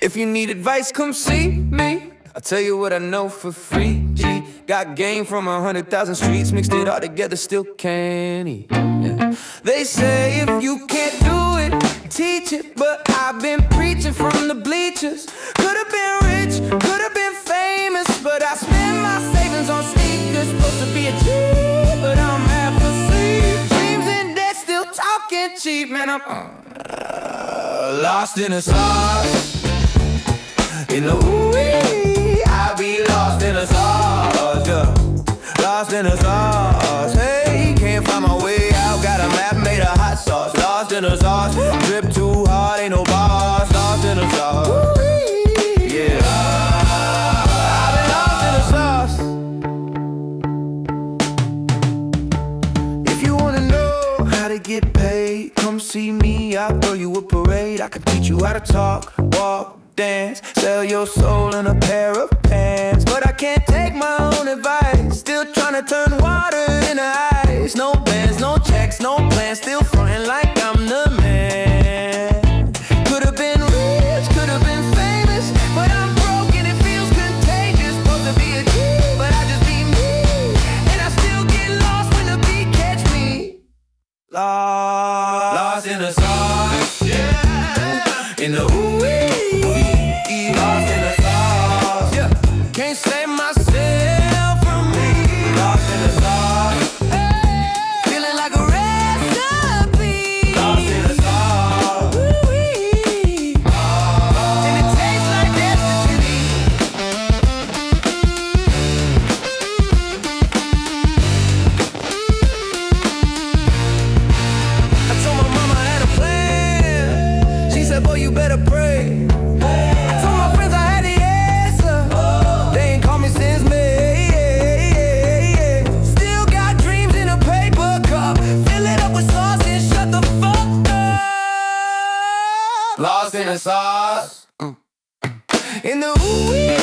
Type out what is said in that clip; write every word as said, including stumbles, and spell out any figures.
If you need advice, come see me. I'll tell you what I know for free. G got game from a hundred thousand streets, mixed it all together, still can't eat. Yeah. They say if you can't do it, teach it, but I've been preaching from the bleachers. Could've been rich, could've been famous, but I spend my savings on sneakers. Supposed to be a G, but I'm half asleep. Dreams in debt, still talking cheap. Man, I'm uh, lost in the sauce. In the ooh-wee, I be lost in the sauce, yeah. Lost in the sauce, hey, can't find my way out. Got a map made of hot sauce. Lost in the sauce, drip too hard, ain't no boss. Lost in the sauce, ooh-wee, yeah. I've been lost in the sauce. If you wanna know how to get paid, come see me, I'll throw you a parade. I can teach you how to talk, walk, dance, sell your soul in a pair of pants. But I can't take my own advice. Still trying to turn water into ice. No bands, no checks, no plans. Still frontin' like I'm the man. Could've been rich, could've been famous, but I'm broke and it feels contagious. Supposed to be a G, but I just be me. And I still get lost when the beat catch me. Lost, lost in the sauce, yeah. In the ooh-wee. Can't save myself from me. Lost in the sauce, hey. Feeling like a recipe. Lost in the sauce, ooh-wee. Oh. And it tastes like destiny. I told my mama I had a plan. She said, boy, you better pray. Lost in the sauce, in the ooh-wee.